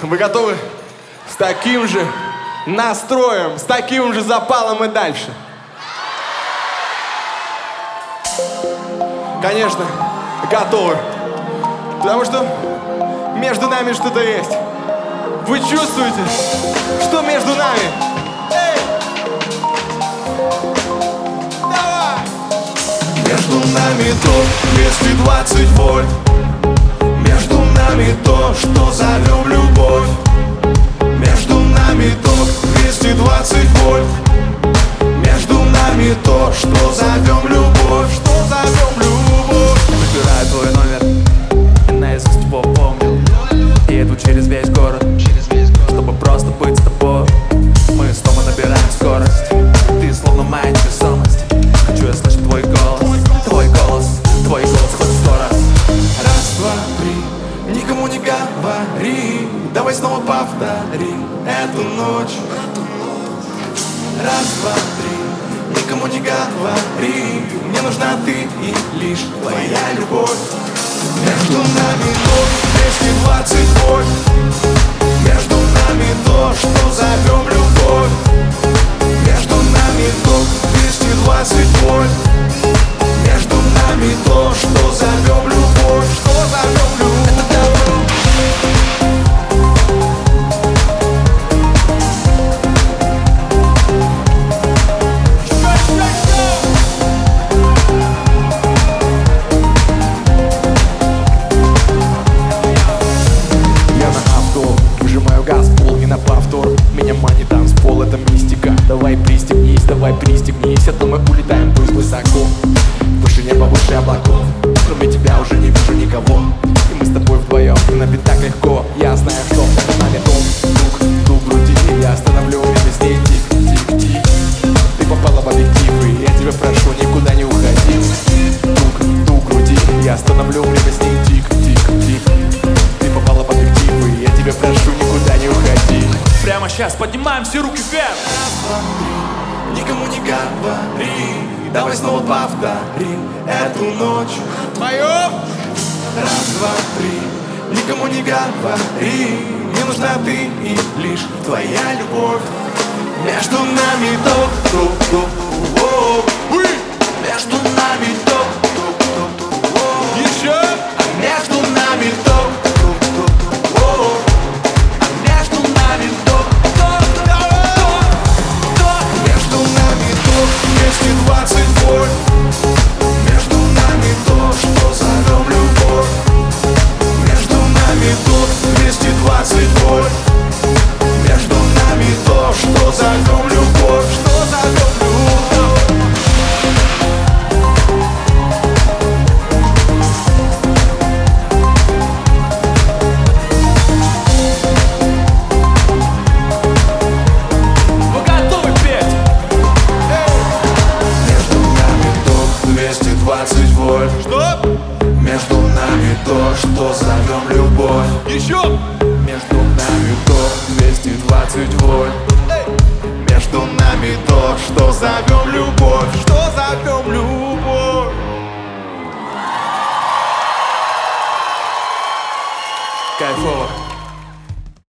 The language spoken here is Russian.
Вы готовы? С таким же настроем, с таким же запалом и дальше. Конечно, готовы. Потому что между нами что-то есть. Вы чувствуете, что между нами? Эй! Давай! Между нами ток 220 вольт. Между нами то, что зовем любовь. Между нами ток 220 вольт. Между нами то, что зовем любовь. Что зовем любовь. Выбираю твой номер и наизусть его помню. И иду через весь город, чтобы просто быть с тобой. Мы снова набираем скорость. Ты словно моя невесомость. Хочу я слышать твой голос. Твой голос, твой голос хоть 100 раз. Раз, два, три, никому не говори. Давай снова повтори эту ночь. Раз, два, три, никому не говори. Мне нужна ты и лишь твоя любовь. Между нами ток 220 вольт. Между нами то, что зовем любовь. Между нами ток 220 вольт. Между нами то, что зовем любовь. Что зовем любовь. Это давно. Я на авто, выжимаю газ в пол и на повтор. Меня манит танцпол, это мистика. Давай пристегнись, а то мы улетаем пусть высоко. Выше неба, выше облаков. Кроме тебя уже не вижу никого. И мы с тобой вдвоем, и нам ведь так легко. Я знаю, что между нами тук груди. Я остановлю время здесь, тик-тик-тик. Ты попала в объектив, и я тебя прошу, никуда не уходи. Тук груди. Я остановлю время здесь, тик-тик-тик. Ты попала в объектив, и я тебя прошу, никуда не уходи. Прямо сейчас поднимаем все руки вверх. Никому не говори. Давай снова повтори эту ночь. Поем! Раз, два, три, никому не говори. Мне нужна ты и лишь твоя любовь. Между нами ток. Между нами ток. Еще! Между нами ток. Между нами ток. Между нами ток 220 вольт. Между нами то, что зовем любовь. Между нами ток 220 вольт. Между нами то, что зовем любовь. Что зовем любовь. Вы готовы петь? Между нами ток 220 вольт. Что? Между нами то, что зовем любовь. Еще! Между нами ток 220 вольт. Между нами то, что зовем любовь.